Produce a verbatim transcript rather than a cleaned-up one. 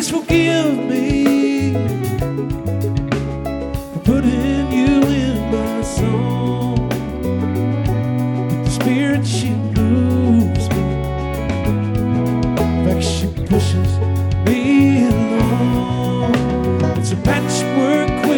Please forgive me for putting you in my song. With the Spirit, she moves me. In fact, she pushes me along. It's a patchwork